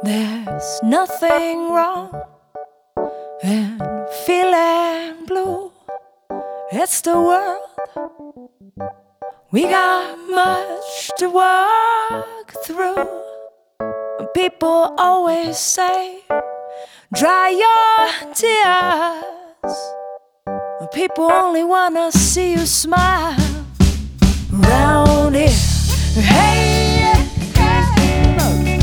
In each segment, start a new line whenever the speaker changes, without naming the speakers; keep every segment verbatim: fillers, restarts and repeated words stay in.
There's nothing wrong in feeling blue. It's the world. We got much to walk through. People always say, dry your tears. People only wanna see you smile. Round here, hey, yeah, hey.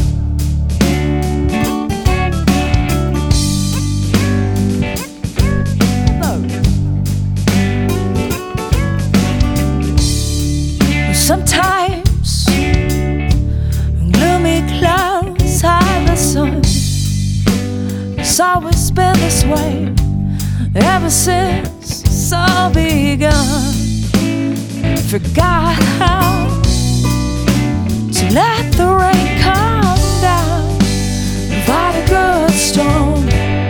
Sometimes gloomy clouds hide the sun. It's always been this way ever since it's all begun. Forgot how to let the rain come down, fight a good storm,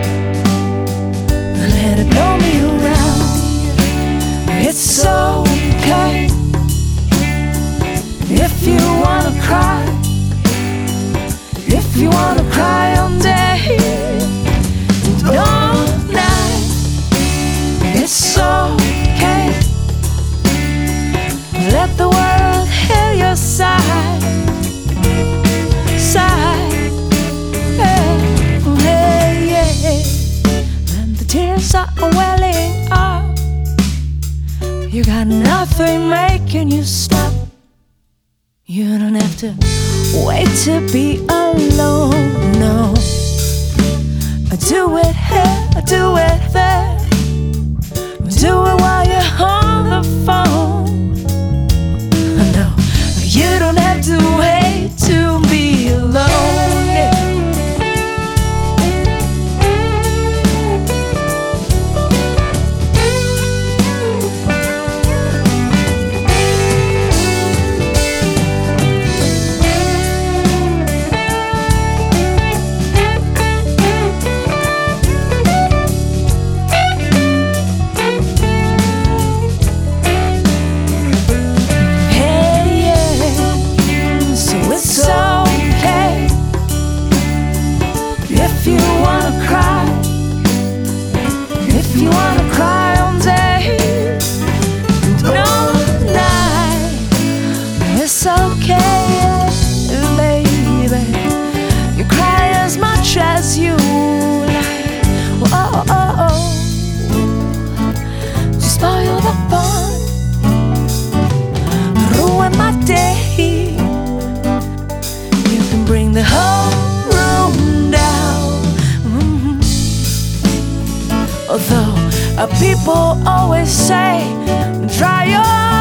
and let it blow me around. It's okay if you wanna cry, if you wanna cry all day and all night. It's okay, let the world hear your sigh, sigh, hey, hey, yeah. And the tears are welling up, you got nothing making you stop. You don't have to wait to be alone, no. Do it here, do it there, do it while you're on the phone. No, you don't have to wait to be alone, yeah. If you wanna cry, if you wanna cry all day and all night, it's okay, baby. You cry as much as you like. Oh, oh, oh. To spoil the fun, ruin my day. You can bring the whole room down. Although uh, people always say, dry your